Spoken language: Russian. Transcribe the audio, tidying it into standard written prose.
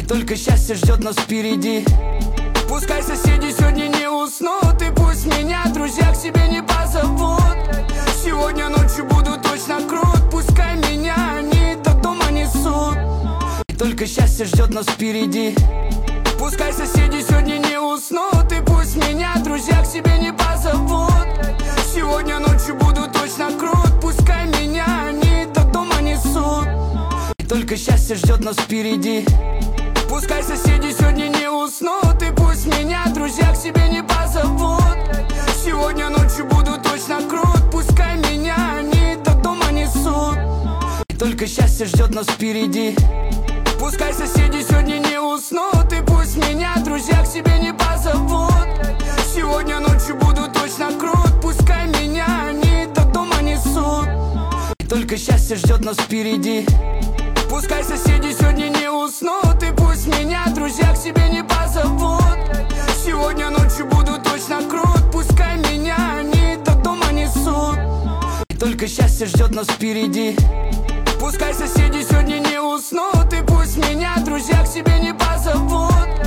Только счастье ждет нас впереди. Пускай соседи сегодня не уснут, и пусть меня друзья к себе не позовут. Сегодня ночью буду точно крут, пускай меня они до дома несут. Только счастье ждет нас впереди. Пускай соседи сегодня не уснут, и пусть меня друзья к себе не позовут. Сегодня ночью буду точно крут, пускай меня они до дома несут. Только счастье ждет нас впереди. Пускай соседи сегодня не уснут, и пусть меня друзья к себе не позовут. Сегодня ночью буду точно крут, пускай меня они до дома несут. Только счастье ждет нас впереди. Пускай соседи сегодня не уснут, и пусть меня друзья к себе не позовут. Сегодня ночью буду точно крут, пускай меня они до дома несут. Только счастье ждет нас впереди. Пускай соседи сегодня не уснут, и пусть меня друзья к себе не позовут. Сегодня ночью буду точно крут, пускай меня они до дома несут. Только счастье ждет нас впереди. Пускай соседи сегодня не уснут, и пусть меня друзья к себе не позовут.